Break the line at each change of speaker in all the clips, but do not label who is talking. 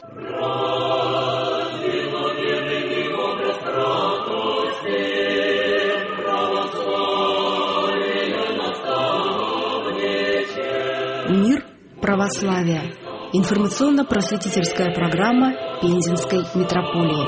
Мир православия. Информационно-просветительская программа Пензенской митрополии.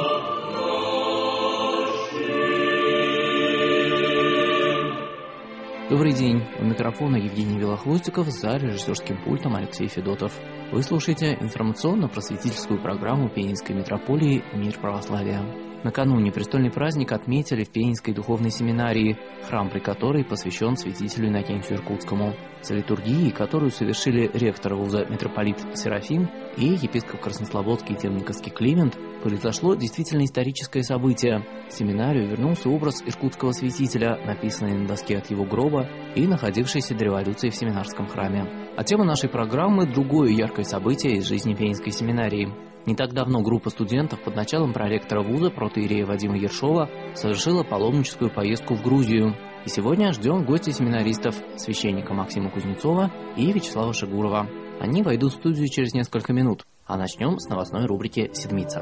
Добрый день. У микрофона Евгений Велохвостиков, за режиссерским пультом Алексей Федотов. Вы слушаете информационно-просветительскую программу Пензенской митрополии «Мир православия». Накануне престольный праздник отметили в Пензенской духовной семинарии, храм при которой посвящен святителю Иннокентию Иркутскому. За литургией, которую совершили ректор вуза митрополит Серафим и епископ Краснослободский и Темниковский Климент, произошло действительно историческое событие. В семинарию вернулся образ иркутского святителя, написанный на доске от его гроба и находившийся до революции в семинарском храме. А тема нашей программы – другое яркое событие из жизни Пензенской семинарии. Не так давно группа студентов под началом проректора вуза протоиерея Вадима Ершова совершила паломническую поездку в Грузию. И сегодня ждем гостя семинаристов, священника Максима Кузнецова и Вячеслава Шигурова. Они войдут в студию через несколько минут, а начнем с новостной рубрики «Седмица».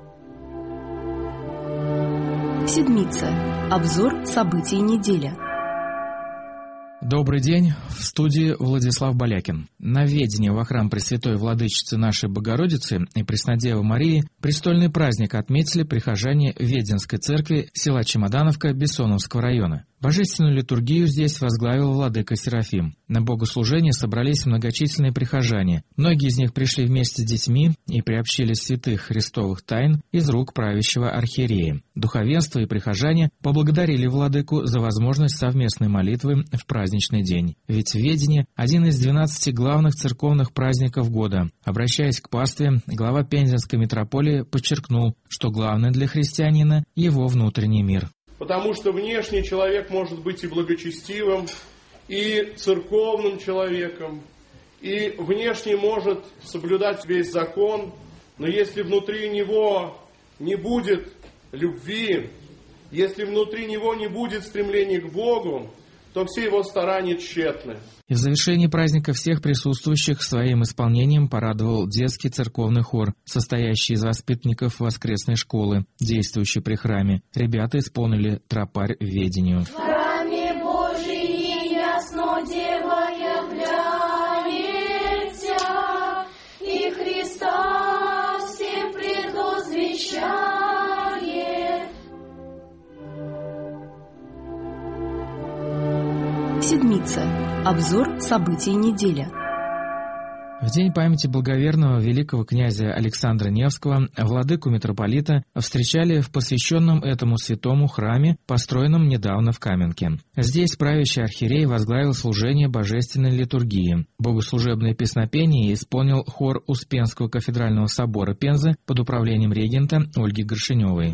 Седмица. Обзор событий недели.
Добрый день, в студии Владислав Балякин. На ведение во храм Пресвятой Владычицы нашей Богородицы и Преснодевы Марии престольный праздник отметили прихожане Веденской церкви села Чемодановка Бессоновского района. Божественную литургию здесь возглавил владыка Серафим. На богослужение собрались многочисленные прихожане. Многие из них пришли вместе с детьми и приобщились святых христовых тайн из рук правящего архиерея. Духовенство и прихожане поблагодарили владыку за возможность совместной молитвы в праздничный день. Ведь ведение – один из 12 главных церковных праздников года. Обращаясь к пастве, глава Пензенской митрополии подчеркнул, что главное для христианина – его внутренний мир.
Потому что внешний человек может быть и благочестивым, и церковным человеком, и внешне может соблюдать весь закон, но если внутри него не будет любви, если внутри него не будет стремления к Богу, то все его старания тщетны.
И в завершении праздника всех присутствующих своим исполнением порадовал детский церковный хор, состоящий из воспитанников воскресной школы, действующей при храме. Ребята исполнили тропарь ведению.
В храме Божий ясно Дева является, и Христа всем предвозвещает.
Седмица. Обзор событий недели.
В день памяти благоверного великого князя Александра Невского владыку митрополита встречали в посвященном этому святому храме, построенном недавно в Каменке. Здесь правящий архиерей возглавил служение божественной литургии. Богослужебное песнопение исполнил хор Успенского кафедрального собора Пензы под управлением регента Ольги Горшеневой.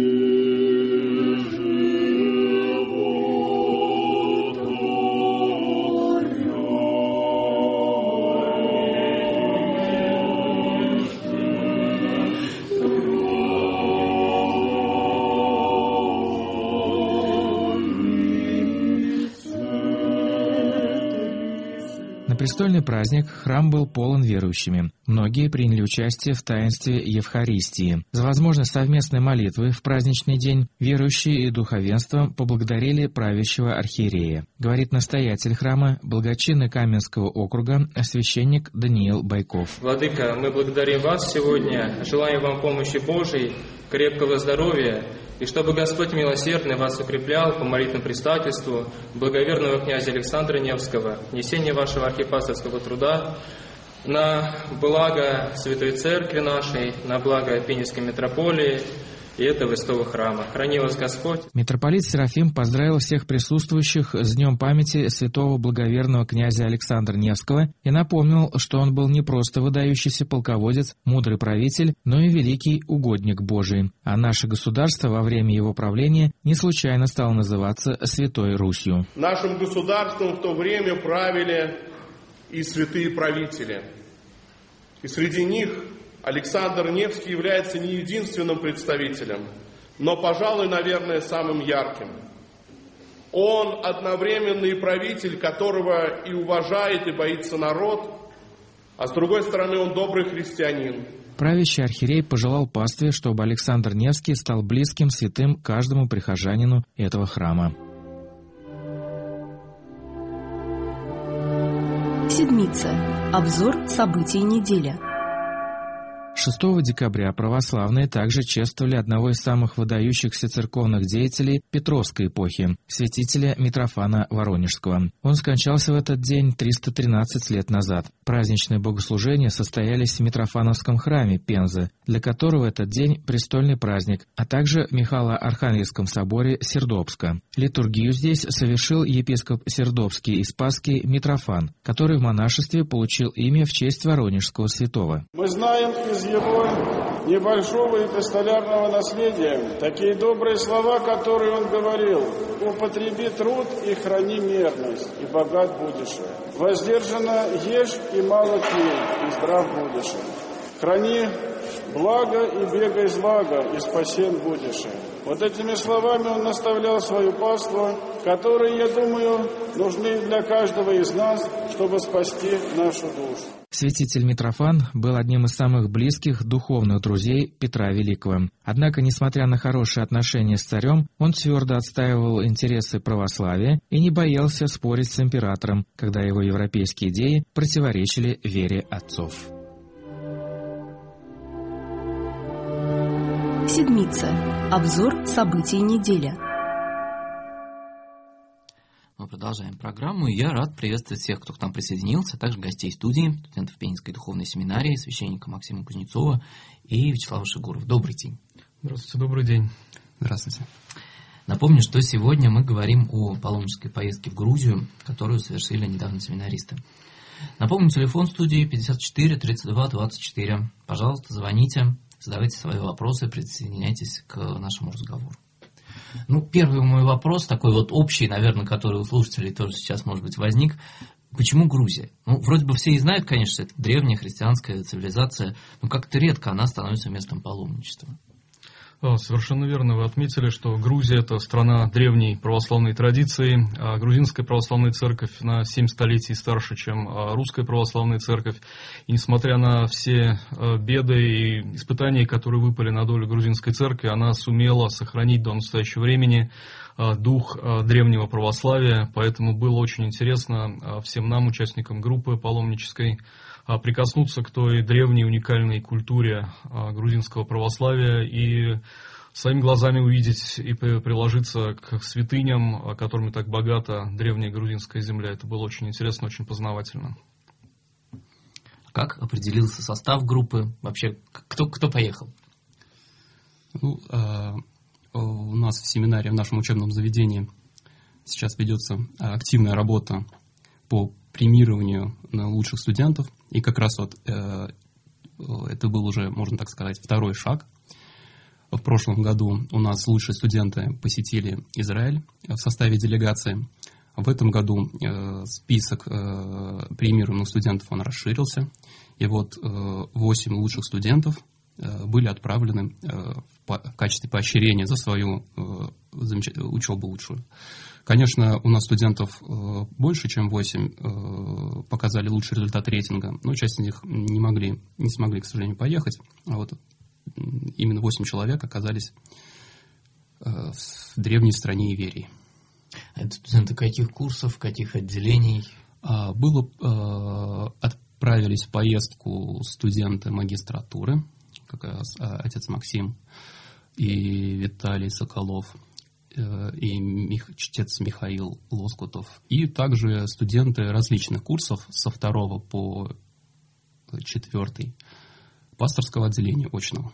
На престольный праздник храм был полон верующими. Многие приняли участие в таинстве Евхаристии. За возможность совместной молитвы в праздничный день верующие и духовенство поблагодарили правящего архиерея. Говорит настоятель храма, благочинный Каменского округа, священник Даниил Байков.
Владыка, мы благодарим вас сегодня, желаем вам помощи Божией, крепкого здоровья, и чтобы Господь милосердный вас укреплял по молитвенному предстательству благоверного князя Александра Невского, несение вашего архипасторского труда на благо Святой Церкви нашей, на благо Пензенской митрополии и этого святого храма. Храни вас Господь.
Митрополит Серафим поздравил всех присутствующих с Днем памяти святого благоверного князя Александра Невского и напомнил, что он был не просто выдающийся полководец, мудрый правитель, но и великий угодник Божий. А наше государство во время его правления не случайно стало называться Святой Русью.
Нашим государством в то время правили и святые правители. И среди них Александр Невский является не единственным представителем, но, пожалуй, наверное, самым ярким. Он одновременно и правитель, которого и уважает, и боится народ, а с другой стороны, он добрый христианин.
правящий архиерей пожелал пастве, чтобы Александр Невский стал близким святым каждому прихожанину этого храма.
Седмица. Обзор событий недели.
6 декабря православные также чествовали одного из самых выдающихся церковных деятелей Петровской эпохи, святителя Митрофана Воронежского. Он скончался в этот день 313 лет назад. Праздничные богослужения состоялись в Митрофановском храме Пензы, для которого этот день престольный праздник, а также в Михаило-Архангельском соборе Сердобска. Литургию здесь совершил епископ Сердобский и Спасский Митрофан, который в монашестве получил имя в честь Воронежского святого.
Мы знаем из его небольшого эпистолярного наследия такие добрые слова, которые он говорил: «Употреби труд и храни мерность, и богат будешь. Воздержанно ешь и мало пей, и здрав будешь. Храни благо и бегай злаго, и спасен будешь». Вот этими словами он наставлял свою паству, которые, я думаю, нужны для каждого из нас, чтобы спасти нашу душу.
Святитель Митрофан был одним из самых близких духовных друзей Петра Великого. Однако, несмотря на хорошие отношения с царем, он твердо отстаивал интересы православия и не боялся спорить с императором, когда его европейские идеи противоречили вере отцов.
Седмица. Обзор событий недели.
Мы продолжаем программу, и я рад приветствовать всех, кто к нам присоединился, а также гостей студии, студентов Пензенской духовной семинарии, священника Максима Кузнецова и Вячеслава Шигурова. Добрый день.
Здравствуйте, добрый день.
Здравствуйте.
Напомню, что сегодня мы говорим о паломнической поездке в Грузию, которую совершили недавно семинаристы. Напомню, телефон студии 54 32 24. Пожалуйста, звоните, задавайте свои вопросы, присоединяйтесь к нашему разговору. Первый мой вопрос, такой вот общий, наверное, который у слушателей тоже сейчас, может быть, возник. Почему Грузия? Вроде бы все и знают, конечно, это древняя христианская цивилизация, но как-то редко она становится местом паломничества.
Совершенно верно. Вы отметили, что Грузия – это страна древней православной традиции. Грузинская православная церковь на 7 столетий старше, чем русская православная церковь. И несмотря на все беды и испытания, которые выпали на долю грузинской церкви, она сумела сохранить до настоящего времени дух древнего православия. Поэтому было очень интересно всем нам, участникам группы паломнической, прикоснуться к той древней уникальной культуре грузинского православия и своими глазами увидеть и приложиться к святыням, которыми так богата древняя грузинская земля. Это было очень интересно, очень познавательно.
Как определился состав группы? Вообще, кто поехал?
У нас в семинаре, в нашем учебном заведении сейчас ведется активная работа по премированию лучших студентов. И как раз это был уже, можно так сказать, второй шаг. В прошлом году у нас лучшие студенты посетили Израиль в составе делегации. В этом году список премируемых студентов он расширился. И вот 8 лучших студентов были отправлены в качестве поощрения за свою учебу лучшую. Конечно, у нас студентов больше, чем 8 показали лучший результат рейтинга, но часть из них не смогли, к сожалению, поехать. А вот именно 8 человек оказались в древней стране Иверии.
Это студенты каких курсов, каких отделений?
Отправились в поездку студенты магистратуры, как раз отец Максим и Виталий Соколов, и чтец Михаил Лоскутов, и также студенты различных курсов со 2 по 4 пасторского отделения очного.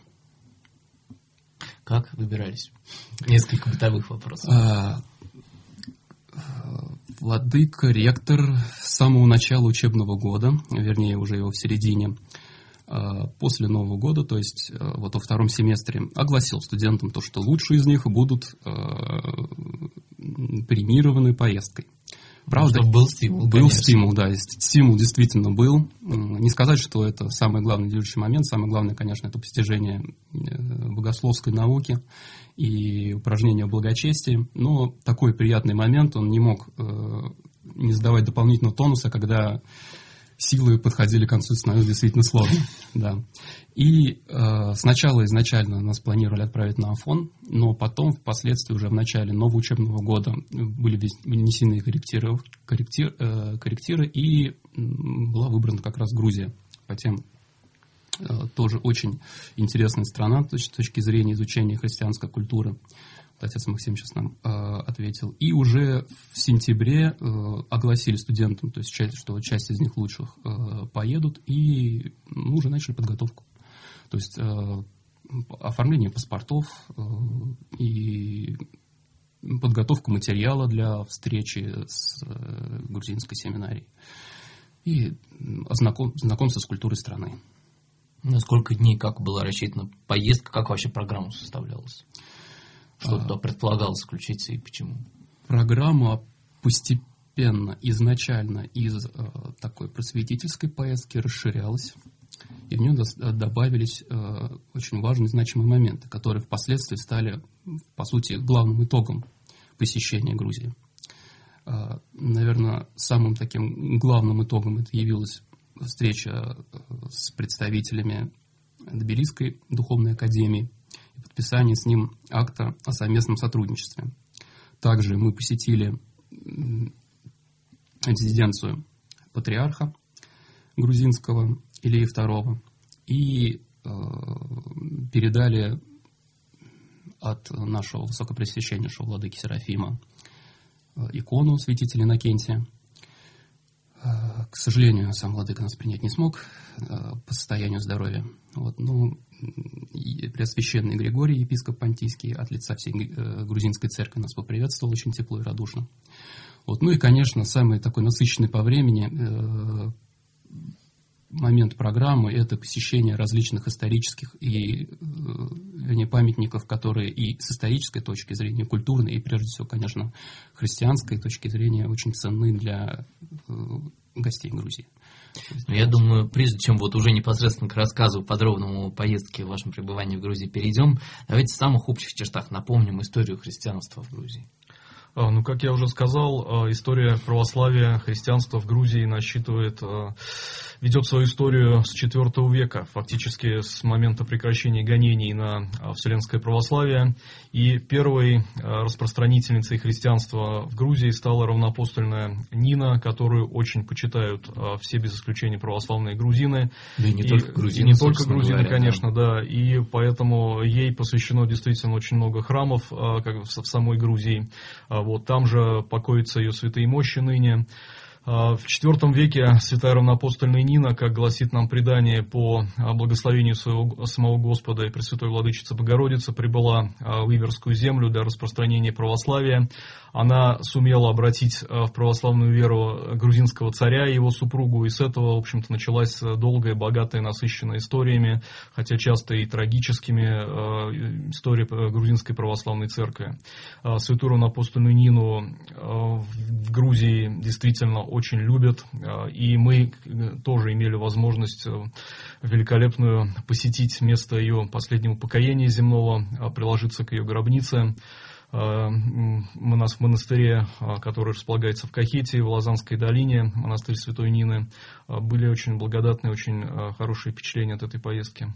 Как выбирались? Несколько бытовых вопросов.
Владыка, ректор с самого начала учебного года, вернее, уже его в середине, после Нового года, то есть вот во втором семестре, огласил студентам то, что лучшие из них будут премированы поездкой. Правда,
был стимул.
Был стимул, да. Стимул действительно был. Не сказать, что это самый главный движущий момент. Самое главное, конечно, это постижение богословской науки и упражнение в благочестии. Но такой приятный момент, он не мог не задавать дополнительного тонуса, когда силы подходили к концу, становилось действительно сложно. Да. И сначала изначально нас планировали отправить на Афон, но потом, впоследствии, уже в начале нового учебного года были внесены корректиры, и была выбрана как раз Грузия. Хотя тоже очень интересная страна с точки зрения изучения христианской культуры. Отец Максим сейчас нам ответил. И уже в сентябре огласили студентам, то есть, что часть из них лучших поедут, и уже начали подготовку. То есть оформление паспортов и подготовку материала для встречи с грузинской семинарией. И знакомство с культурой страны.
На сколько дней, как была рассчитана поездка, как вообще программа составлялась? Что туда предполагалось включиться и почему?
Программа постепенно, изначально из такой просветительской поездки расширялась, и в нее добавились очень важные, значимые моменты, которые впоследствии стали, по сути, главным итогом посещения Грузии. Наверное, самым таким главным итогом это явилась встреча с представителями Тбилисской духовной академии и подписание с ним акта о совместном сотрудничестве. Также мы посетили резиденцию патриарха грузинского Илии II и передали от нашего высокопресвященнейшего владыки Серафима икону святителя Иннокентия. К сожалению, сам владыка нас принять не смог по состоянию здоровья. Но Преосвященный Григорий, епископ Понтийский, от лица всей грузинской церкви нас поприветствовал очень тепло и радушно. Ну и, конечно, самый такой насыщенный по времени момент программы – это посещение различных исторических памятников, которые и с исторической точки зрения, культурной, и прежде всего, конечно, христианской точки зрения очень ценны для гостей Грузии.
Я думаю, прежде чем уже непосредственно к рассказу подробному о поездке в вашем пребывании в Грузии перейдем, давайте в самых общих чертах напомним историю христианства в Грузии.
Как я уже сказал, история православия, христианства в Грузии ведет свою историю с IV века, фактически с момента прекращения гонений на вселенское православие. И первой распространительницей христианства в Грузии стала равноапостольная Нина, которую очень почитают все без исключения православные грузины.
Да и не только грузины,
не только грузины, конечно, да. И поэтому ей посвящено действительно очень много храмов в самой Грузии. Там же покоятся ее святые мощи ныне. В IV веке святая равноапостольная Нина, как гласит нам предание, по благословению самого Господа и Пресвятой Владычицы Богородицы, прибыла в Иверскую землю для распространения православия. Она сумела обратить в православную веру грузинского царя и его супругу, и с этого, в общем-то, началась долгая, богатая, насыщенная историями, хотя часто и трагическими, история грузинской православной церкви. Святую равноапостольную Нину в Грузии действительно очень любят, и мы тоже имели возможность великолепную посетить место ее последнего покаяния земного, приложиться к ее гробнице. У нас в монастыре, который располагается в Кахете, в Лозанской долине, монастырь Святой Нины, были очень благодатные, очень хорошие впечатления от этой поездки.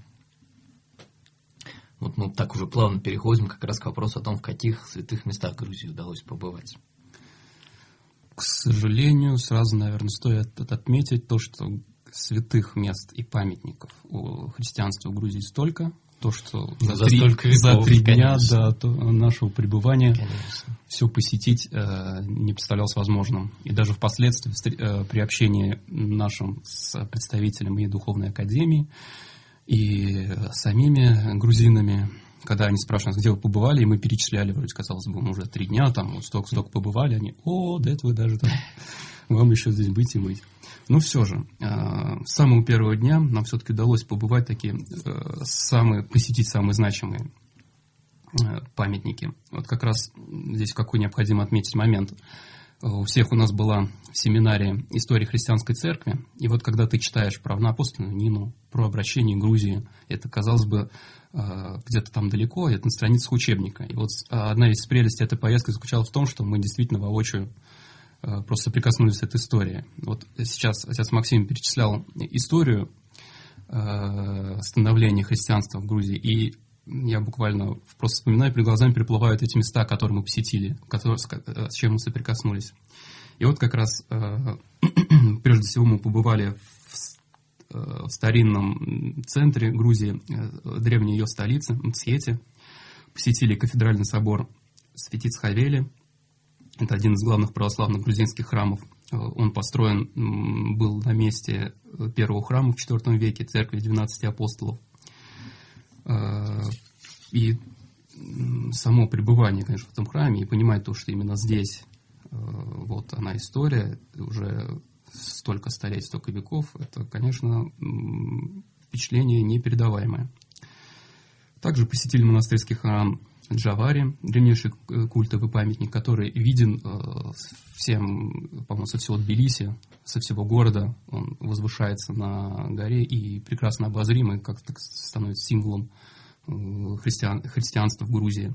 Мы так уже плавно переходим как раз к вопросу о том, в каких святых местах Грузии удалось побывать.
К сожалению, сразу, наверное, стоит отметить то, что святых мест и памятников у христианства в Грузии столько, то, что за 3 дня до нашего пребывания все посетить не представлялось возможным. И даже впоследствии при общении нашим с представителями и Духовной Академии, и самими грузинами, когда они спрашивают, где вы побывали, и мы перечисляли, вроде, казалось бы, уже 3 дня, там столько побывали, они, да это вы даже там, вам еще здесь быть и быть. Но все же, с самого первого дня нам все-таки удалось побывать посетить самые значимые памятники. Как раз здесь какой необходимо отметить момент. У всех у нас была в семинаре история христианской церкви, и когда ты читаешь про равноапостольную Нину, про обращение Грузии, это, казалось бы, где-то там далеко, это на страницах учебника. И одна из прелестей этой поездки заключалась в том, что мы действительно воочию просто соприкоснулись с этой историей. Вот сейчас отец Максим перечислял историю становления христианства в Грузии, и я буквально просто вспоминаю, перед глазами переплывают эти места, которые мы посетили, с чем мы соприкоснулись. И вот как раз прежде всего мы побывали в старинном центре Грузии, древней ее столице, Мцхете, посетили кафедральный собор Святиц-Хавели. Это один из главных православных грузинских храмов. Он построен был на месте первого храма в IV веке, церкви 12 апостолов. И само пребывание, конечно, в этом храме, и понимать то, что именно здесь вот она история, уже столько столетий, столько веков, это, конечно, впечатление непередаваемое. Также посетили монастырский храм Джавари, древнейший культовый памятник, который виден всем, по-моему, со всего Тбилиси, со всего города. Он возвышается на горе и прекрасно обозрим, и как-то становится символом христианства в Грузии.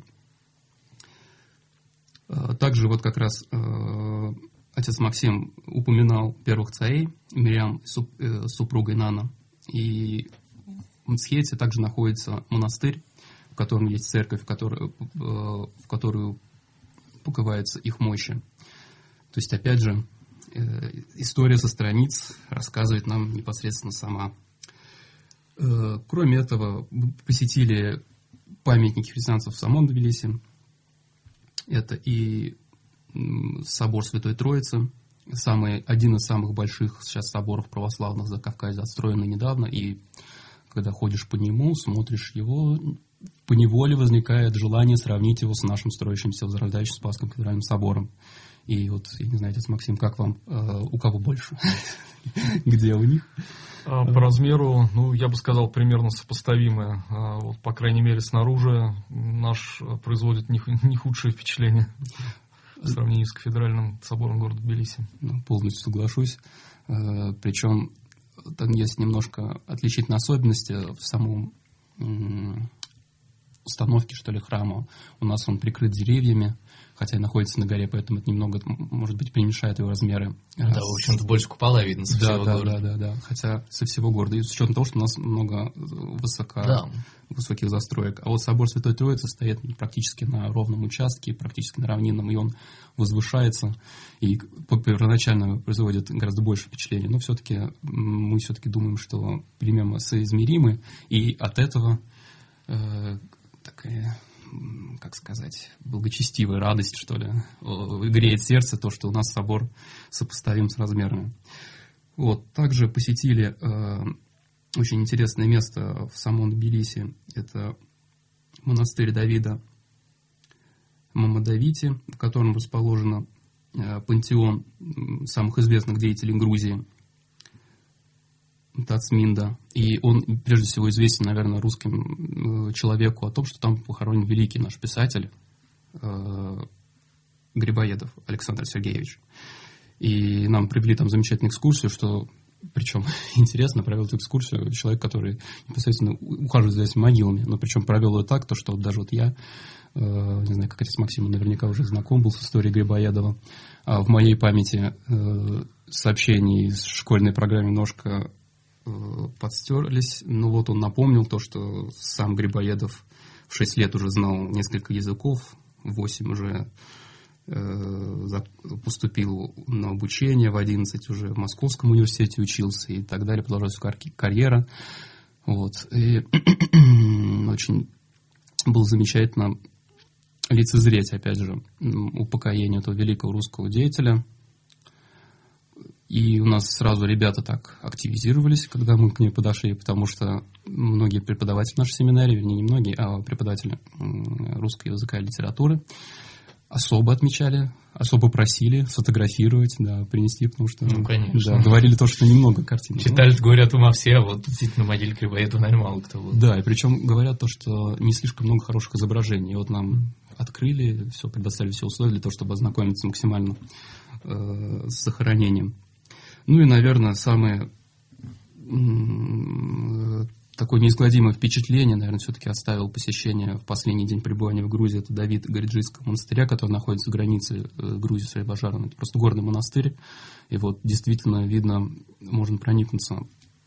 Также вот как раз отец Максим упоминал первых царей, Мирьям с супругой Нана. И в Мцхете также находится монастырь, в котором есть церковь, в которую покрываются их мощи. То есть, опять же, история со страниц рассказывает нам непосредственно сама. Кроме этого, посетили памятники христианцев в самом Тбилиси. Это и собор Святой Троицы, один из самых больших сейчас соборов православных за Кавказе, отстроенный недавно, и когда ходишь по нему, смотришь его, поневоле возникает желание сравнить его с нашим строящимся возрождающим Спасским кафедральным собором. И вот, я не знаю, отец Максим, как вам, у кого больше? Где у них?
По размеру, я бы сказал, примерно сопоставимые. Вот, по крайней мере, снаружи наш производит не худшее впечатление в сравнении с кафедральным собором города Тбилиси.
Полностью соглашусь. Причем там есть немножко отличительные особенности в самом установке, что ли, храма. У нас он прикрыт деревьями, хотя и находится на горе, поэтому это немного, может быть, перемешает его размеры.
Да, в общем-то, больше купола видно со всего города.
Да, хотя со всего города. И с учетом того, что у нас много высоких застроек. А вот собор Святой Троицы стоит практически на ровном участке, практически на равнинном, и он возвышается, и первоначально производит гораздо больше впечатлений. Но все-таки мы все-таки думаем, что примерно соизмеримы, и от этого такая, как сказать, благочестивая радость, что ли, греет сердце то, что у нас собор сопоставим с размерами. Вот. Также посетили очень интересное место в самом Тбилиси. Это монастырь Давида Мамадавити, в котором расположен пантеон самых известных деятелей Грузии, Тацминда. И он, прежде всего, известен, наверное, русским человеку о том, что там похоронен великий наш писатель Грибоедов Александр Сергеевич. И нам провели там замечательную экскурсию, что, причем, интересно, провел эту экскурсию человек, который непосредственно ухаживает за этими могилами, но причем провел ее так, то, что даже вот я, не знаю, как отец Максим наверняка уже знаком был с историей Грибоедова, а в моей памяти сообщений из школьной программы немножко подстерлись. Но вот он напомнил то, что сам Грибоедов в 6 лет уже знал несколько языков, в 8 уже поступил на обучение, в 11 уже в Московском университете учился и так далее, продолжалась карьера. Вот. И очень было замечательно лицезреть, опять же, упокоение этого великого русского деятеля. И у нас сразу ребята так активизировались, когда мы к ней подошли, потому что многие преподаватели нашей семинарии, вернее, не многие, а преподаватели русского языка и литературы особо отмечали, особо просили сфотографировать, да, принести, потому что
конечно.
Да, говорили то, что немного картин.
Читали, говорят, ума все, а вот действительно на могиле Грибоедова, наверное, мало кто был.
Да, и причем говорят то, что не слишком много хороших изображений. И вот нам открыли, все, предоставили все условия для того, чтобы ознакомиться максимально с захоронением. Ну и, наверное, самое такое неизгладимое впечатление, наверное, все-таки оставил посещение в последний день пребывания в Грузии. Это Давид Гориджийского монастыря, который находится в границе Грузии с Азербайджаном. Это просто горный монастырь. И вот действительно видно, можно проникнуться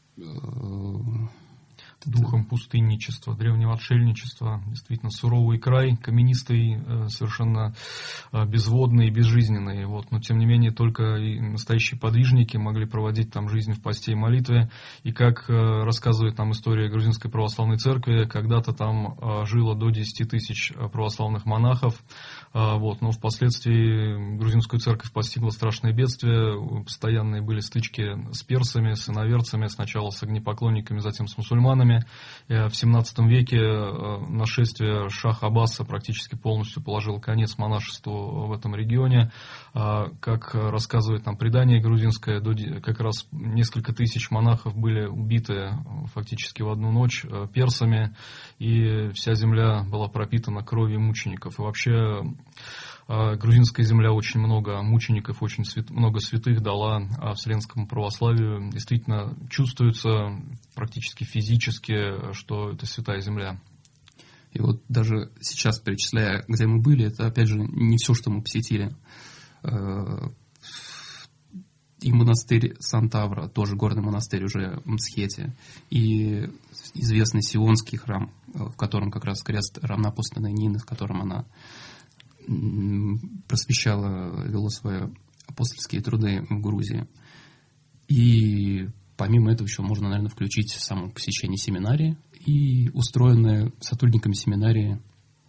духом пустынничества, древнего отшельничества. Действительно суровый край, каменистый, совершенно безводный и безжизненный. Вот. Но, тем не менее, только и настоящие подвижники могли проводить там жизнь в посте и молитве. И как рассказывает нам история Грузинской православной церкви, когда-то там жило до 10 тысяч православных монахов. Вот. Но впоследствии грузинскую церковь постигло страшное бедствие. Постоянные были стычки с персами, с иноверцами, сначала с огнепоклонниками, затем с мусульманами. В 17 веке нашествие шаха Аббаса практически полностью положило конец монашеству в этом регионе. Как рассказывает нам предание грузинское, как раз несколько тысяч монахов были убиты фактически в одну ночь персами, и вся земля была пропитана кровью мучеников. И вообще грузинская земля очень много мучеников, очень много святых дала вселенскому православию. Действительно чувствуется практически физически, что это святая земля.
И вот даже сейчас, перечисляя, где мы были, это, опять же, не все, что мы посетили. И монастырь Сантавра, тоже горный монастырь уже в Мцхете, и известный Сионский храм, в котором как раз крест равноапостольной Нины, в котором она просвещала, вела свои апостольские труды в Грузии. И помимо этого еще можно, наверное, включить само посещение семинарии и устроенное сотрудниками семинарии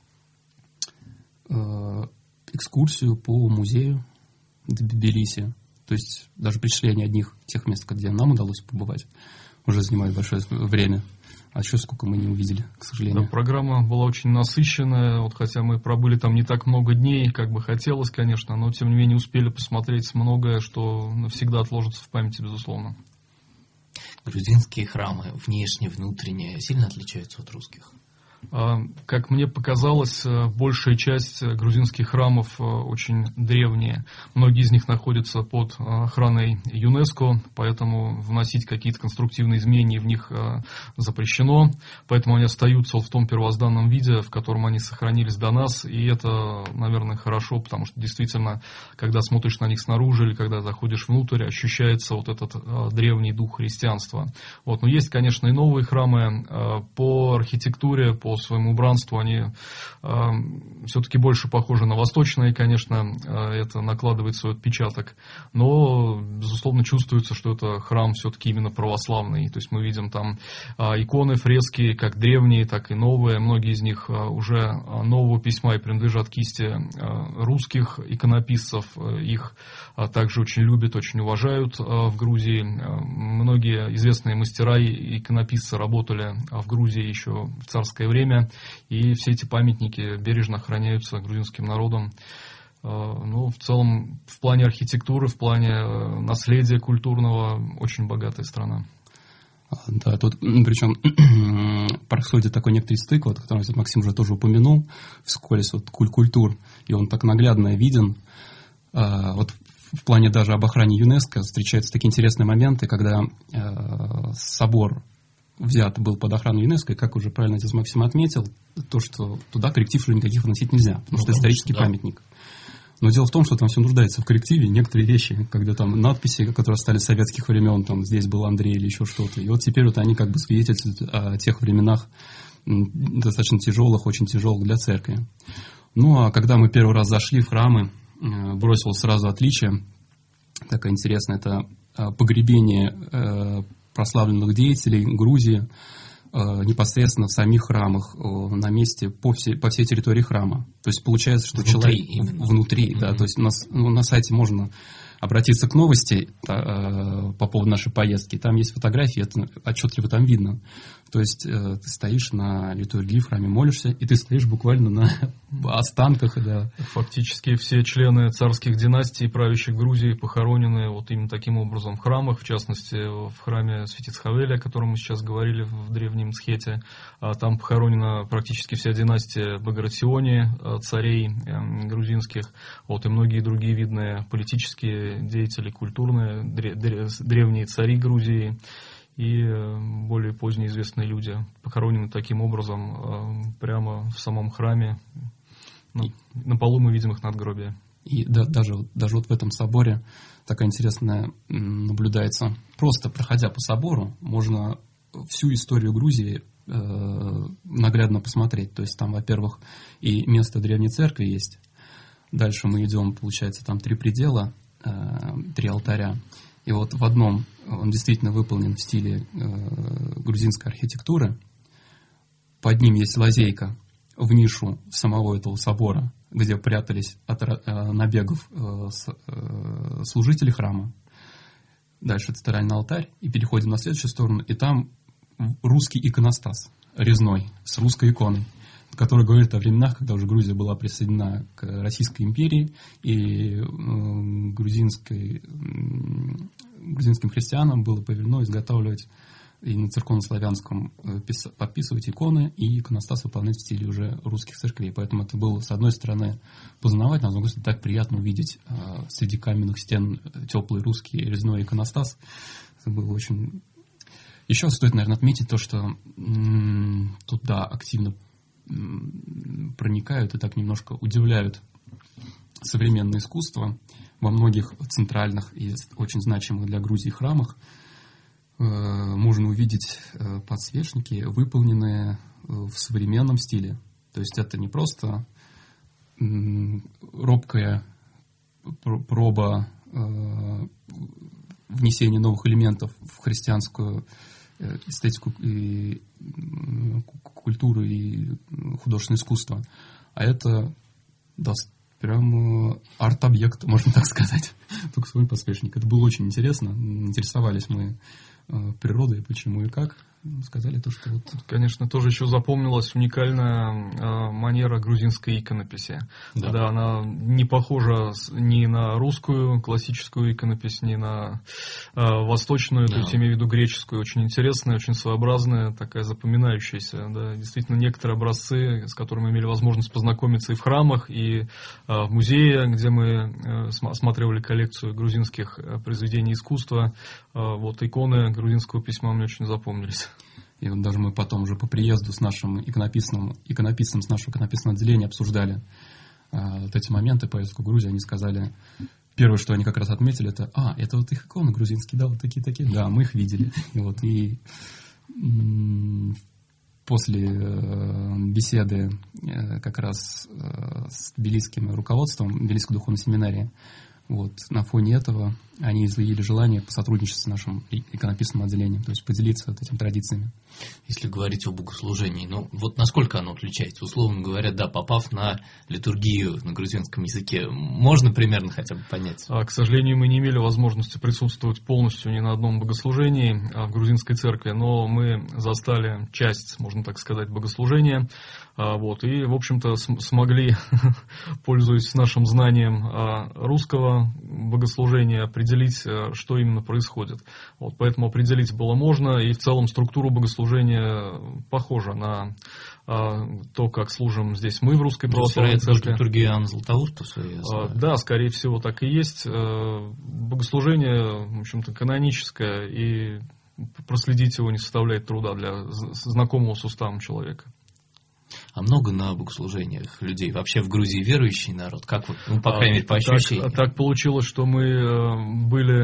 экскурсию по музею в Тбилиси. То есть даже перечисление одних тех мест, где нам удалось побывать, уже занимает большое время. А еще сколько мы не увидели, к сожалению.
Да, программа была очень насыщенная, вот, хотя мы пробыли там не так много дней, как бы хотелось, конечно, но тем не менее успели посмотреть многое, что навсегда отложится в памяти, безусловно.
Грузинские храмы, внешне, внутренне, сильно отличаются от русских?
Как мне показалось, большая часть грузинских храмов очень древние. Многие из них находятся под охраной ЮНЕСКО, поэтому вносить какие-то конструктивные изменения в них запрещено. Поэтому они остаются в том первозданном виде, в котором они сохранились до нас. И это, наверное, хорошо, потому что действительно, когда смотришь на них снаружи или когда заходишь внутрь, ощущается вот этот древний дух христианства. Вот. Но есть, конечно, и новые храмы по архитектуре, по своему убранству, они все-таки больше похожи на восточные, конечно, это накладывает свой отпечаток, но, безусловно, чувствуется, что это храм все-таки именно православный, то есть мы видим там иконы, фрески, как древние, так и новые, многие из них уже нового письма и принадлежат кисти русских иконописцев, их также очень любят, очень уважают в Грузии, многие известные мастера и иконописцы работали в Грузии еще в царское время, и все эти памятники бережно охраняются грузинским народом. Ну, в целом, в плане архитектуры, в плане наследия культурного, очень богатая страна.
Да, тут причем происходит такой некоторый стык, вот, который Максим уже тоже упомянул, вскользь вот культур, и он так наглядно виден. Вот в плане даже об охране ЮНЕСКО встречаются такие интересные моменты, когда собор взят был под охрану ЮНЕСКО, и, как уже правильно отец Максим отметил, то, что туда корректив уже никаких вносить нельзя, потому что это исторический памятник. Но дело в том, что там все нуждается в коррективе, некоторые вещи, когда там надписи, которые остались с советских времен, там здесь был Андрей или еще что-то, и вот теперь вот они как бы свидетельствуют о тех временах достаточно тяжелых, очень тяжелых для церкви. Ну, а когда мы первый раз зашли в храмы, бросилось сразу отличие, такое интересное, это погребение прославленных деятелей Грузии непосредственно в самих храмах, на месте, по всей территории храма. То есть получается, что человек внутри, да, то есть у нас на сайте можно обратиться к новости по поводу нашей поездки, там есть фотографии, это отчетливо там видно. То есть ты стоишь на литургии в храме, молишься, и ты стоишь буквально на останках. Да.
Фактически все члены царских династий, правящих Грузии, похоронены вот именно таким образом в храмах, в частности, в храме Святицхавеля, о котором мы сейчас говорили в Древнем Мцхете. Там похоронена практически вся династия Багратиони, царей грузинских, вот, и многие другие видные политические деятели, культурные, древние цари Грузии. и более поздние известные люди похоронены таким образом прямо в самом храме. На полу мы видим их надгробия.
И даже вот в этом соборе такая интересная наблюдается. Просто проходя по собору, можно всю историю Грузии наглядно посмотреть. То есть там, во-первых, и место древней церкви есть. Дальше мы идем, получается, там 3 предела, 3 алтаря. И вот в одном он действительно выполнен в стиле грузинской архитектуры. Под ним есть лазейка в нишу самого этого собора, где прятались от набегов служители храма. Дальше центральный алтарь, и переходим на следующую сторону, и там русский иконостас резной, с русской иконой, который говорит о временах, когда уже Грузия была присоединена к Российской империи, и грузинским христианам было повелено изготавливать и на церковно-славянском подписывать иконы, и иконостас выполнять в стиле уже русских церквей. Поэтому это было, с одной стороны, познавательно, а с другой стороны, так приятно увидеть среди каменных стен теплый русский резной иконостас. Это было очень... Еще стоит, наверное, отметить то, что туда активно проникают и так немножко удивляют современное искусство во многих центральных и очень значимых для Грузии храмах. Можно увидеть подсвечники, выполненные в современном стиле. То есть это не просто робкая проба внесения новых элементов в христианскую эстетику и культуру и художественное искусство, а это прям арт-объект, можно так сказать, только свой подсвечник. Это было очень интересно. Интересовались мы природой, почему и как. Сказали то, что вот...
Конечно, тоже еще запомнилась уникальная манера грузинской иконописи.
Да.
Да, она не похожа ни на русскую классическую иконопись, ни на восточную,
Да.
то есть имею в виду греческую. Очень интересная, очень своеобразная, такая запоминающаяся. Да. Действительно, некоторые образцы, с которыми мы имели возможность познакомиться и в храмах, и в музее, где мы осматривали коллекцию грузинских произведений искусства. Вот иконы грузинского письма мне очень запомнились.
И вот даже мы потом уже по приезду с нашим иконописцем с нашего иконописного отделения обсуждали вот эти моменты поездку в Грузию. Они сказали, первое, что они как раз отметили, это это вот их иконы грузинские, да, вот такие, да, мы их видели. И после беседы как раз с тбилисским руководством Тбилисской духовной семинарии, вот, на фоне этого они изъявили желание посотрудничать с нашим иконописным отделением, то есть поделиться вот этими традициями.
Если говорить о богослужении, вот насколько оно отличается? Условно говоря, да, попав на литургию на грузинском языке, можно примерно хотя бы понять?
К сожалению, мы не имели возможности присутствовать полностью ни на одном богослужении в грузинской церкви, но мы застали часть, можно так сказать, богослужения, вот, и, в общем-то, смогли, пользуясь нашим знанием русского богослужения, определить, что именно происходит. Вот, поэтому определить было можно, и в целом структура богослужения похожа на то, как служим здесь мы в Русской Православной Церкви.
Литургия Иоанна Златоуста своей?
Да, скорее всего, так и есть. Богослужение, в общем-то, каноническое, и проследить его не составляет труда для знакомого с уставом человека.
А много на богослужениях людей? Вообще в Грузии верующий народ? Как вот, по крайней мере, по ощущениям?
Так получилось, что мы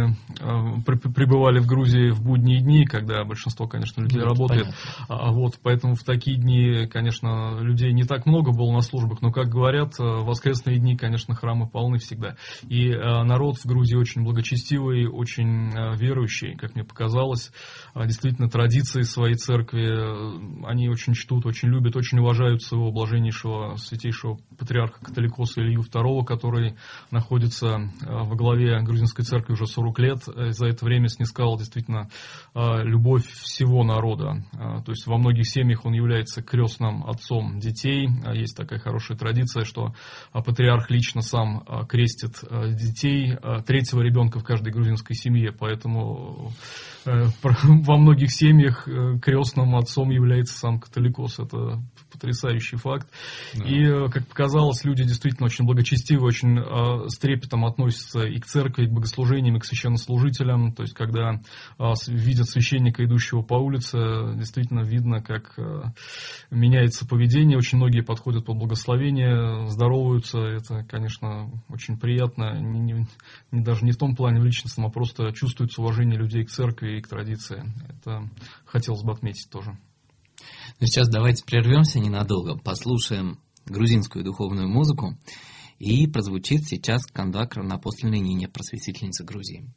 пребывали в Грузии в будние дни, когда большинство, конечно, людей работает. Вот, поэтому в такие дни, конечно, людей не так много было на службах, но, как говорят, в воскресные дни, конечно, храмы полны всегда. И народ в Грузии очень благочестивый, очень верующий, как мне показалось. Действительно, традиции своей церкви они очень чтут, очень любят, очень уважают своего блаженнейшего святейшего патриарха католикоса Илью II, который находится во главе грузинской церкви уже 40 лет. За это время снискал действительно любовь всего народа. То есть во многих семьях он является крестным отцом детей. Есть такая хорошая традиция, что патриарх лично сам крестит детей, третьего ребенка в каждой грузинской семье. Поэтому во многих семьях крестным отцом является сам католикос. Это потрясающий факт.
Да.
И, как показалось, люди действительно очень благочестивы, очень с трепетом относятся и к церкви, и к богослужениям, и к священнослужителям. То есть, когда видят священника, идущего по улице, действительно видно, как меняется поведение. Очень многие подходят под благословение, здороваются. Это, конечно, очень приятно. Даже не в том плане личностном, а просто чувствуется уважение людей к церкви и к традиции. Это хотелось бы отметить тоже.
Ну, сейчас давайте прервемся ненадолго, послушаем грузинскую духовную музыку, и прозвучит сейчас кандак равноапостольной Нине, просветительницы Грузии.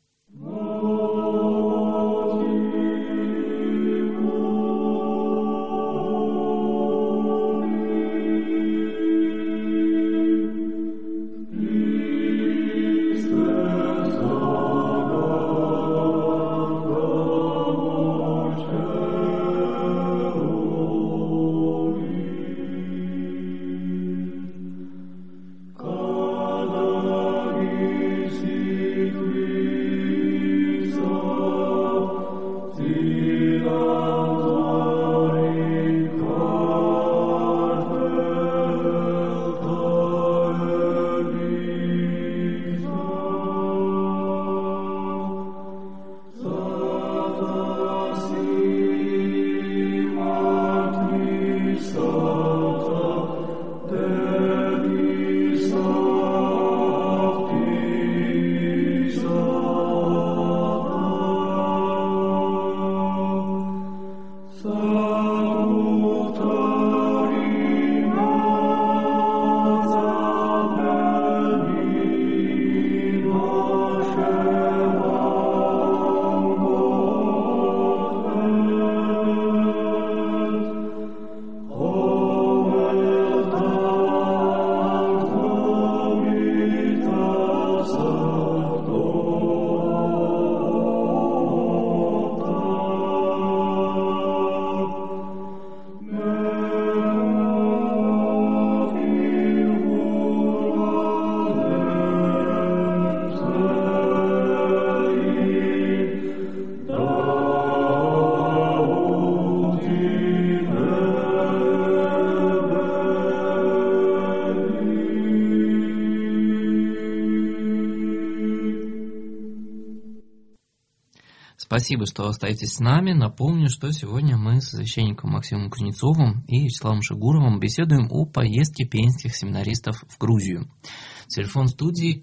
Спасибо, что остаетесь с нами. Напомню, что сегодня мы с священником Максимом Кузнецовым и Вячеславом Шигуровым беседуем о поездке пензенских семинаристов в Грузию. Телефон студии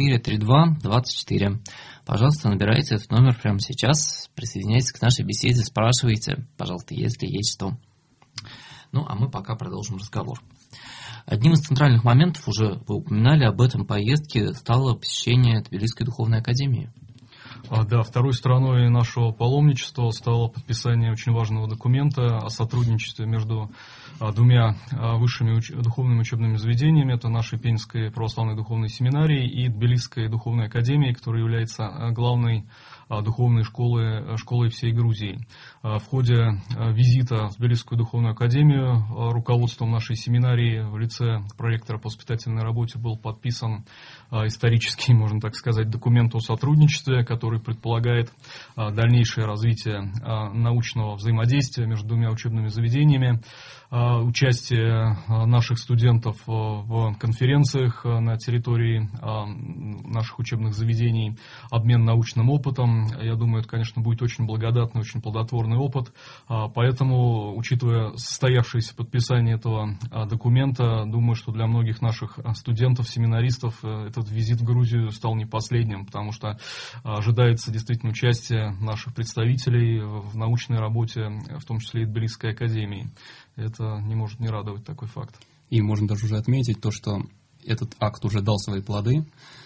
5432-24. Пожалуйста, набирайте этот номер прямо сейчас, присоединяйтесь к нашей беседе, спрашивайте, пожалуйста, если есть что. Ну, а мы пока продолжим разговор. Одним из центральных моментов, уже вы упоминали об этом поездке, стало посещение Тбилисской духовной академии.
Да, второй стороной нашего паломничества стало подписание очень важного документа о сотрудничестве между двумя высшими духовными учебными заведениями. Это нашей Пензенской православной духовной семинарии и Тбилисской духовной академией, которая является главной духовной школой всей Грузии. В ходе визита в Тбилисскую духовную академию руководством нашей семинарии в лице проректора по воспитательной работе был подписан исторический, можно так сказать, документ о сотрудничестве, который предполагает дальнейшее развитие научного взаимодействия между двумя учебными заведениями, участие наших студентов в конференциях на территории наших учебных заведений, обмен научным опытом. Я думаю, это, конечно, будет очень благодатный, очень плодотворный опыт. Поэтому, учитывая состоявшееся подписание этого документа, думаю, что для многих наших студентов, семинаристов этот визит в Грузию стал не последним, потому что ожидается действительно участие наших представителей в научной работе, в том числе и Тбилисской академии. Это не может не радовать, такой факт.
И можно даже уже отметить то, что этот акт уже дал свои плоды.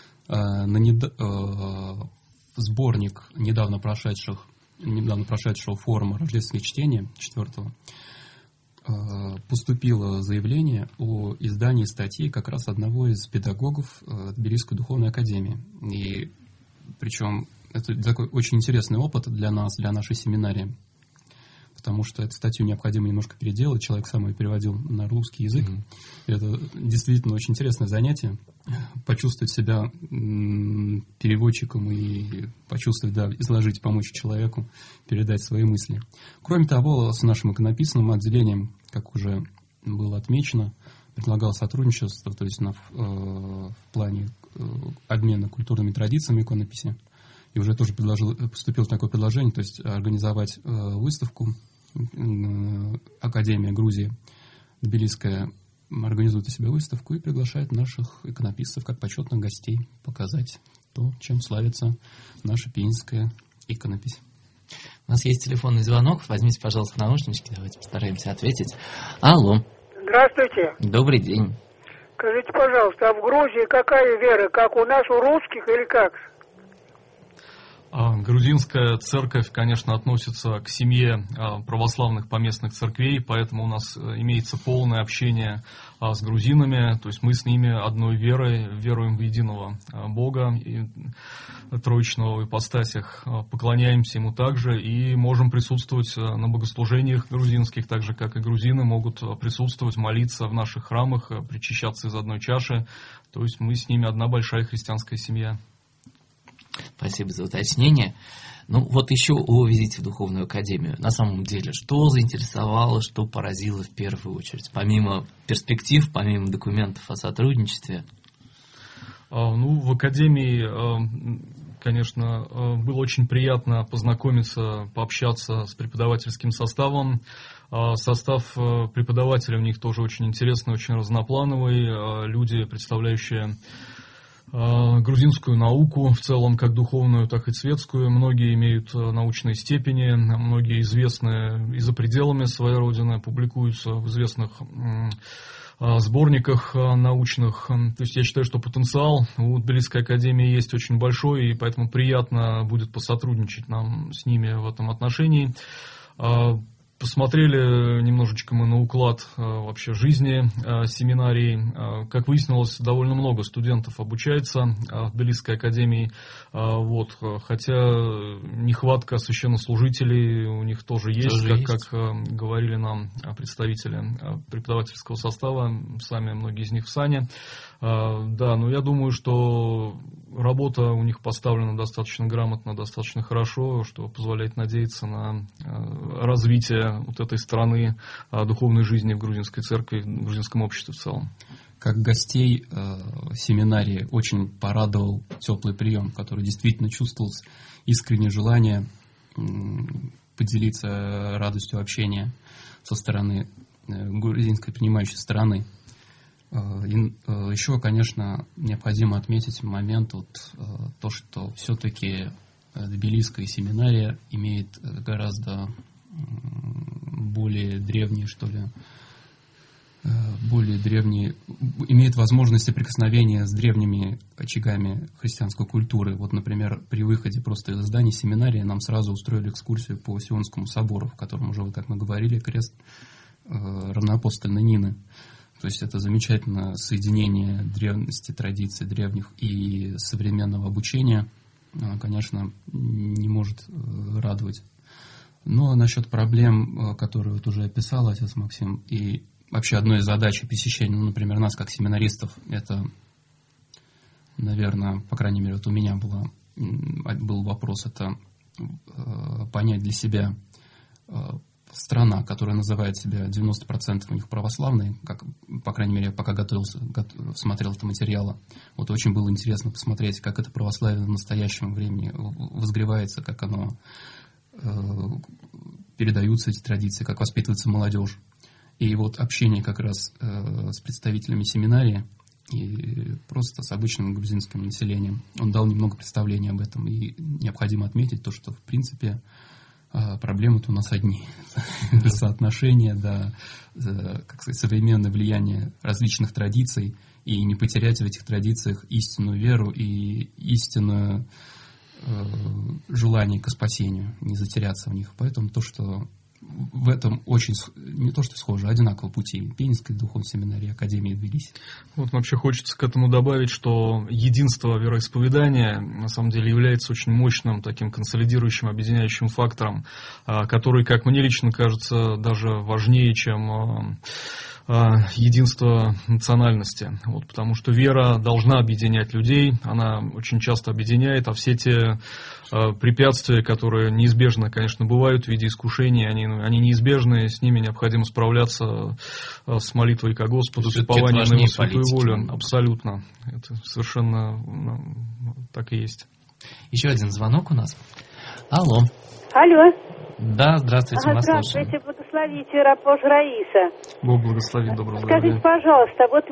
Сборник недавно прошедшего форума рождественных чтений 4-го поступило заявление о издании статьи как раз одного из педагогов Тбилисской духовной академии. И причем это такой очень интересный опыт для нас, для нашей семинарии, потому что эту статью необходимо немножко переделать. Человек сам ее переводил на русский язык. Это действительно очень интересное занятие. Почувствовать себя переводчиком и почувствовать, изложить, помочь человеку, передать свои мысли. Кроме того, с нашим иконописным отделением, как уже было отмечено, предлагал сотрудничество, то есть в плане обмена культурными традициями иконописи. И уже тоже поступило такое предложение, то есть организовать выставку. Академия Грузии Тбилисская организует у себя выставку и приглашает наших иконописцев как почетных гостей показать то, чем славится наша пензенская иконопись.
У нас есть телефонный звонок. Возьмите, пожалуйста, наушнички. Давайте постараемся ответить. Алло.
Здравствуйте.
Добрый день.
Скажите, пожалуйста, а в Грузии какая вера? Как у нас, у русских или как?
Грузинская церковь, конечно, относится к семье православных поместных церквей, поэтому у нас имеется полное общение с грузинами, то есть мы с ними одной верой, веруем в единого Бога и троичного в ипостасях, поклоняемся Ему также и можем присутствовать на богослужениях грузинских, так же, как и грузины могут присутствовать, молиться в наших храмах, причащаться из одной чаши, то есть мы с ними одна большая христианская семья.
Спасибо за уточнение. Ну, вот еще о визите в Духовную Академию. На самом деле, что заинтересовало, что поразило в первую очередь? Помимо перспектив, помимо документов о сотрудничестве?
Ну, в Академии, конечно, было очень приятно познакомиться, пообщаться с преподавательским составом. Состав преподавателей у них тоже очень интересный, очень разноплановый. Люди, представляющие грузинскую науку в целом, как духовную, так и светскую. Многие имеют научные степени, многие известны и за пределами своей родины, публикуются в известных сборниках научных. То есть я считаю, что потенциал у Тбилисской академии есть очень большой, и поэтому приятно будет посотрудничать нам с ними в этом отношении. Посмотрели немножечко мы на уклад вообще жизни семинарии. Как выяснилось, довольно много студентов обучается в Тбилисской академии. Вот. Хотя нехватка священнослужителей у них тоже есть, как говорили нам представители преподавательского состава, сами многие из них в сане. Да, но я думаю, что работа у них поставлена достаточно грамотно, достаточно хорошо, что позволяет надеяться на развитие вот этой стороны духовной жизни в грузинской церкви, в грузинском обществе в целом.
Как гостей семинарии очень порадовал теплый прием, который действительно чувствовалось искреннее желание поделиться радостью общения со стороны грузинской принимающей стороны. Еще, конечно, необходимо отметить момент, то, что все-таки Тбилисская семинария имеет гораздо более древние, имеет возможность соприкосновения с древними очагами христианской культуры. Вот, например, при выходе просто из здания семинарии нам сразу устроили экскурсию по Сионскому собору, в котором уже, как мы говорили, крест равноапостольной Нины. То есть это замечательное соединение древности, традиций древних и современного обучения, конечно, не может радовать. Но насчет проблем, которые вот уже описал отец Максим, и вообще одной из задач посещения, например, нас как семинаристов, это, наверное, по крайней мере, вот у меня был вопрос, это понять для себя страна, которая называет себя 90% у них православной, как, по крайней мере, я пока смотрел это материалы, вот очень было интересно посмотреть, как это православие в настоящем времени возгревается, как оно передаются эти традиции, как воспитывается молодежь. И вот общение как раз с представителями семинарии и просто с обычным грузинским населением, он дал немного представления об этом. И необходимо отметить то, что, в принципе, проблемы-то у нас одни. Соотношение, как сказать, современное влияние различных традиций, и не потерять в этих традициях истинную веру и истинное желание к спасению, не затеряться в них. Поэтому то, что в этом очень, не то что схоже, а одинаково пути Пензенской духовной семинарии, Академии Тбилиси.
Вот вообще хочется к этому добавить, что единство вероисповедания на самом деле является очень мощным таким консолидирующим, объединяющим фактором, который, как мне лично кажется, даже важнее, чем единства национальности. Вот, потому что вера должна объединять людей, она очень часто объединяет, а все те препятствия, которые неизбежно, конечно, бывают в виде искушений, они неизбежны, с ними необходимо справляться с молитвой ко Господу, с упованием на Его святую волю. Абсолютно. Это совершенно так и есть.
Еще один звонок у нас. Алло.
Алло.
Да, здравствуйте, вас слушаем.
Здравствуйте, благословите Рапож Раиса.
Бог благословит, доброго
здоровья. Скажите, пожалуйста, вот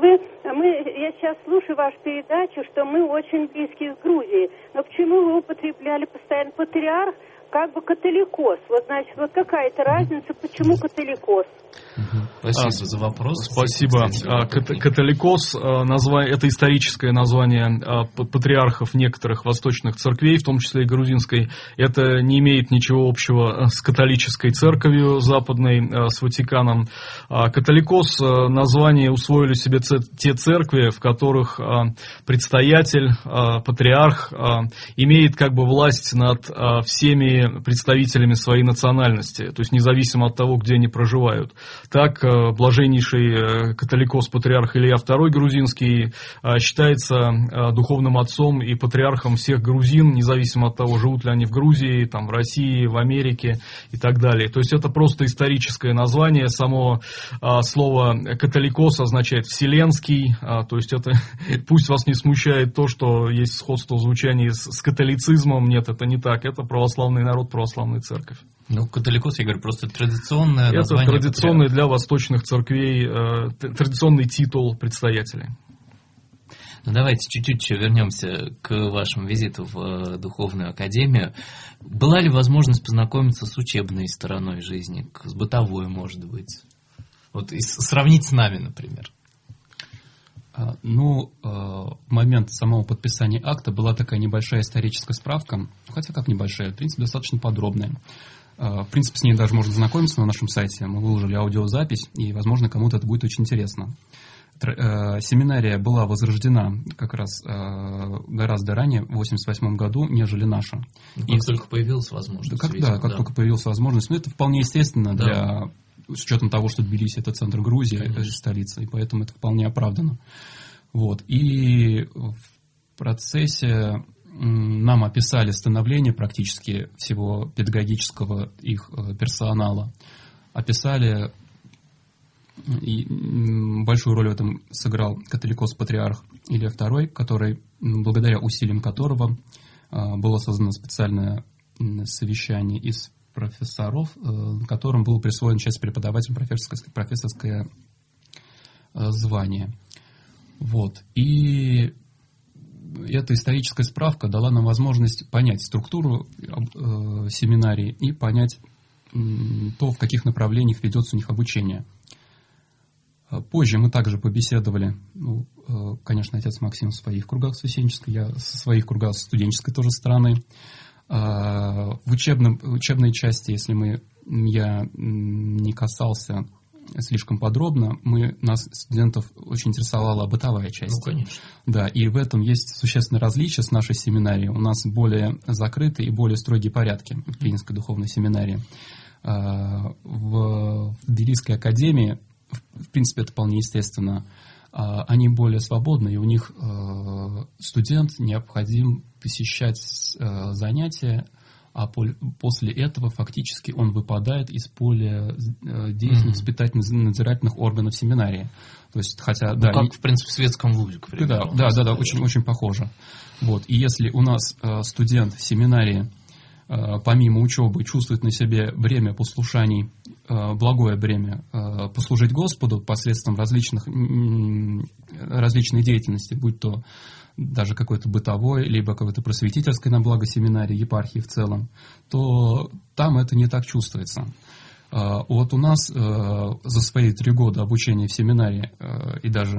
я сейчас слушаю вашу передачу, что мы очень близки с Грузией, но почему вы употребляли постоянно патриарх, как бы католикос? Вот, значит, вот какая-то разница, почему католикос?
Спасибо за вопрос.
Спасибо. Католикос это историческое название патриархов некоторых восточных церквей, в том числе и грузинской. Это не имеет ничего общего с католической церковью западной, с Ватиканом. Католикос название усвоили себе те церкви, в которых предстоятель, патриарх имеет как бы власть над всеми представителями своей национальности, то есть независимо от того, где они проживают. Так, блаженнейший католикос патриарх Илья II грузинский считается духовным отцом и патриархом всех грузин, независимо от того, живут ли они в Грузии, там, в России, в Америке и так далее. То есть это просто историческое название. Само слово католикос означает вселенский, то есть это пусть вас не смущает то, что есть сходство в звучании с католицизмом. Нет, это не так. Это православный народ, православная церковь.
Ну, католикос, я говорю, просто традиционное название.
Это традиционный для восточных церквей, традиционный титул предстоятелей.
Ну, давайте чуть-чуть вернемся к вашему визиту в Духовную Академию. Была ли возможность познакомиться с учебной стороной жизни, с бытовой, может быть? Вот сравнить с нами, например.
В момент самого подписания акта была такая небольшая историческая справка, хотя как небольшая, в принципе, достаточно подробная. В принципе, с ней даже можно знакомиться на нашем сайте. Мы выложили аудиозапись, и, возможно, кому-то это будет очень интересно. Семинария была возрождена как раз гораздо ранее, в 1988 году, нежели наша.
Как только появилась возможность.
Как только появилась возможность. Но это вполне естественно с учетом того, что Тбилиси — это центр Грузии, это столица, и поэтому это вполне оправдано. Вот. И в процессе нам описали становление практически всего педагогического их персонала, описали, и большую роль в этом сыграл католикос-патриарх Илья II, который, благодаря усилиям которого было создано специальное совещание из профессоров, которым было присвоено часть преподавателям профессорское звание. Вот. И эта историческая справка дала нам возможность понять структуру семинарии и понять то, в каких направлениях ведется у них обучение. Позже мы также побеседовали, конечно, отец Максим в своих кругах священнической, я со своих кругах студенческой тоже стороны. В учебной части, если я не касался слишком подробно, нас, студентов, очень интересовала бытовая часть.
Ну, конечно.
Да, и в этом есть существенное различие с нашей семинарией. У нас более закрытые и более строгие порядки в Клининской духовной семинарии. В Тбилисской академии, в принципе, это вполне естественно, они более свободны, и у них студент необходим посещать занятия, а после этого фактически он выпадает из поля деятельных воспитательно-надзирательных органов семинарии. То есть, хотя,
как, в принципе, в светском вузе, к примеру.
Да, очень похоже. Вот. И если у нас студент в семинарии, помимо учебы, чувствует на себе бремя послушаний, благое бремя послужить Господу посредством различной деятельности, будь то даже какой-то бытовой, либо какой-то просветительской на благо семинарии, епархии в целом, то там это не так чувствуется. Вот у нас за свои 3 года обучения в семинарии и даже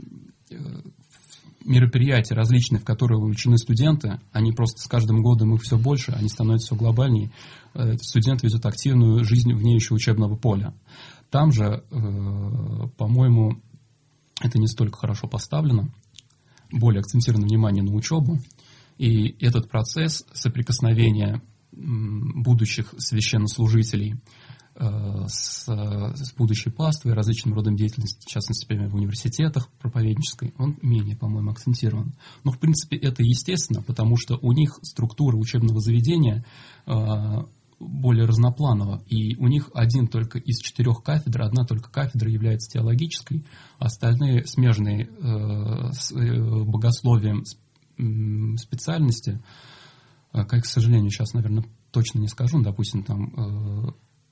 мероприятия различные, в которые вовлечены студенты, они просто с каждым годом их все больше, они становятся все глобальнее. Студент ведет активную жизнь вне еще учебного поля. Там же, по-моему, это не столько хорошо поставлено, более акцентировано внимание на учебу, и этот процесс соприкосновения будущих священнослужителей с будущей паствой, различным родом деятельности, в частности, например, в университетах проповеднической, он менее, по-моему, акцентирован. Но, в принципе, это естественно, потому что у них структура учебного заведения более разнопланова, и у них один только из 4 кафедр, одна только кафедра является теологической, остальные смежные с богословием специальности, как, к сожалению, сейчас, наверное, точно не скажу, допустим, там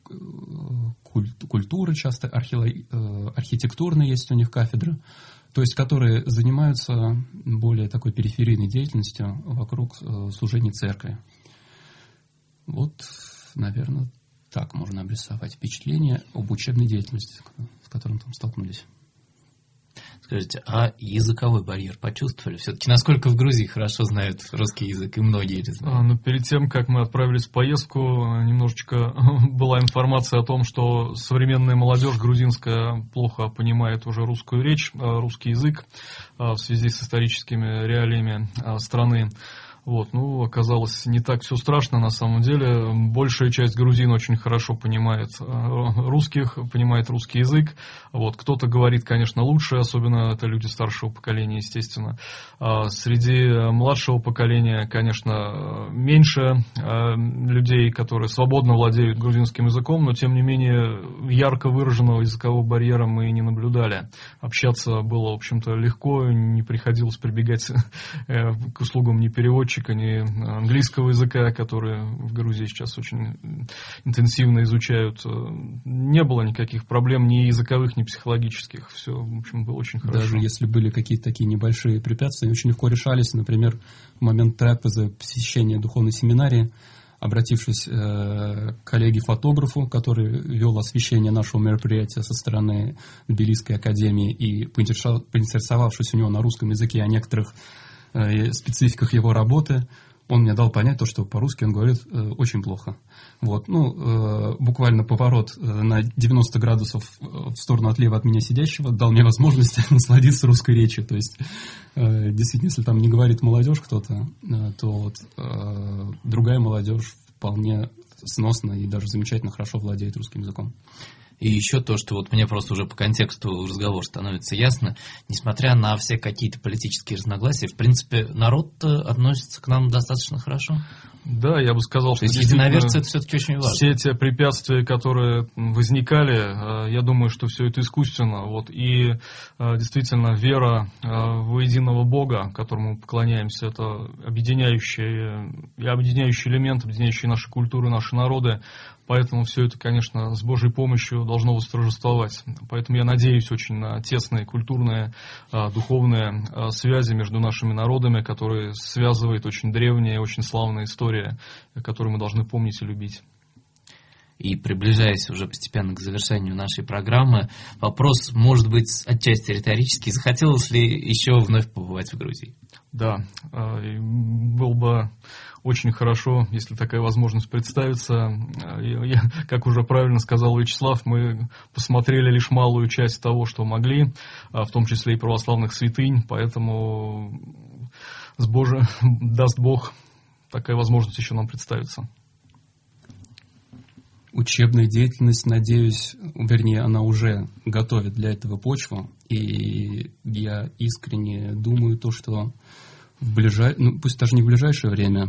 культура часто, архитектурная есть у них кафедра, то есть которые занимаются более такой периферийной деятельностью вокруг служения церкви. Вот, наверное, так можно обрисовать впечатление об учебной деятельности, с которым там столкнулись.
Скажите, а языковой барьер почувствовали? Все-таки насколько в Грузии хорошо знают русский язык, и многие ли знают?
Но перед тем, как мы отправились в поездку, немножечко была информация о том, что современная молодежь грузинская плохо понимает уже русскую речь, русский язык в связи с историческими реалиями страны. Вот, оказалось, не так все страшно на самом деле. Большая часть грузин очень хорошо понимает понимает русский язык. Вот, кто-то говорит, конечно, лучше, особенно это люди старшего поколения, естественно. Среди младшего поколения, конечно, меньше людей, которые свободно владеют грузинским языком, но, тем не менее, ярко выраженного языкового барьера мы не наблюдали. Общаться было, в общем-то, легко, не приходилось прибегать к услугам ни переводчика, ни английского языка, который в Грузии сейчас очень интенсивно изучают. Не было никаких проблем ни языковых, ни психологических. Все, в общем, было очень хорошо.
Даже если были какие-то такие небольшие препятствия, очень легко решались. Например, в момент трапезы, посещения духовной семинарии, обратившись к коллеге-фотографу, который вел освещение нашего мероприятия со стороны Тбилисской академии, и поинтересовавшись у него на русском языке о некоторых спецификах его работы, он мне дал понять, что по-русски он говорит очень плохо. Вот. Буквально поворот на 90 градусов в сторону отлева от меня сидящего дал мне возможность насладиться русской речью. То есть, действительно, если там не говорит молодежь кто-то, то другая молодежь вполне сносно и даже замечательно хорошо владеет русским языком.
И еще то, что вот мне просто уже по контексту разговора становится ясно, несмотря на все какие-то политические разногласия, в принципе, народ относится к нам достаточно хорошо.
Да, я бы сказал, что
единоверцы это все-таки очень важно.
Все те препятствия, которые возникали, я думаю, что все это искусственно. Вот, и действительно вера в единого Бога, которому мы поклоняемся, это объединяющий элемент, объединяющий наши культуры, наши народы. Поэтому все это, конечно, с Божьей помощью должно восторжествовать. Поэтому я надеюсь очень на тесные культурные, духовные связи между нашими народами, которые связывает очень древняя, очень славная история, которую мы должны помнить и любить.
И приближаясь уже постепенно к завершению нашей программы, вопрос, может быть, отчасти риторический. Захотелось ли еще вновь побывать в Грузии?
Да, было бы очень хорошо, если такая возможность представится. Как уже правильно сказал Вячеслав, мы посмотрели лишь малую часть того, что могли, в том числе и православных святынь, поэтому даст Бог, такая возможность еще нам представится.
Учебная деятельность, надеюсь, она уже готовит для этого почву, и я искренне думаю что пусть даже не в ближайшее время,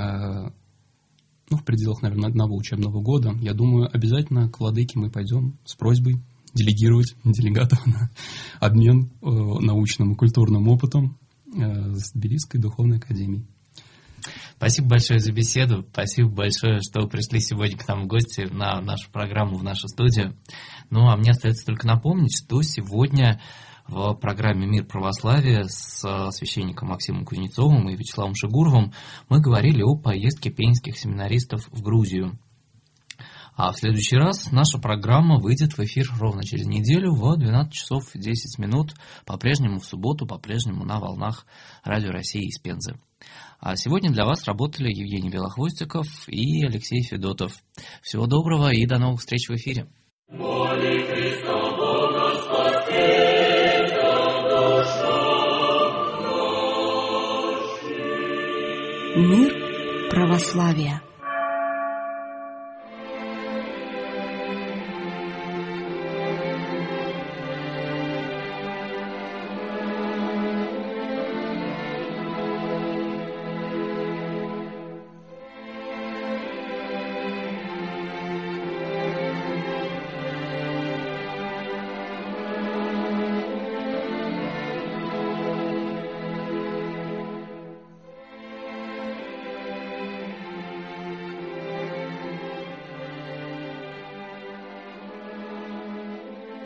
в пределах, наверное, 1 учебного года, я думаю, обязательно к владыке мы пойдем с просьбой делегировать делегатов на обмен научным и культурным опытом с Тбилисской духовной академией.
Спасибо большое за беседу. Спасибо большое, что пришли сегодня к нам в гости на нашу программу, в нашу студию. А мне остается только напомнить, что сегодня в программе «Мир православия» с священником Максимом Кузнецовым и Вячеславом Шигуровым мы говорили о поездке пензенских семинаристов в Грузию. А в следующий раз наша программа выйдет в эфир ровно через неделю в 12 часов 10 минут, по-прежнему в субботу, по-прежнему на волнах Радио России из Пензы. А сегодня для вас работали Евгений Белохвостиков и Алексей Федотов. Всего доброго и до новых встреч в эфире.
Мир православия.